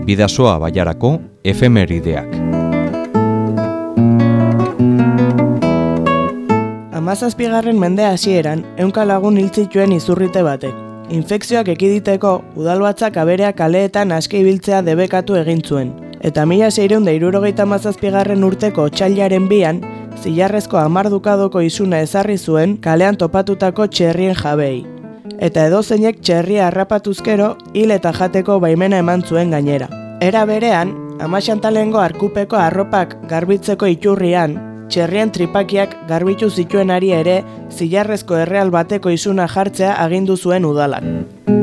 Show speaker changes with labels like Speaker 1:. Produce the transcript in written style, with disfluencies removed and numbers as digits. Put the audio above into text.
Speaker 1: Bidasoa Bailarako efemerideak.
Speaker 2: 17. mende hasieran, 100 lagun hil zituen izurrite batek. Infekzioak ekiditeko, udalbatzak abereak kaleetan aske ibiltzea debekatu egin zuen. Eta 1677. urteko otsailaren 2an, zilarrezko 10 dukadoko izuna ezarri zuen kalean topatutako txerrien jabei. Eta edozeinek txerria harrapatuzkero hil eta jateko baimena eman zuen gainera. Era berean, Amaxantalengo arkupeko arropak garbitzeko iturrian, txerrien tripakiak garbitu zituenari ere zilarrezko erreal bateko izuna jartzea agindu zuen udalak.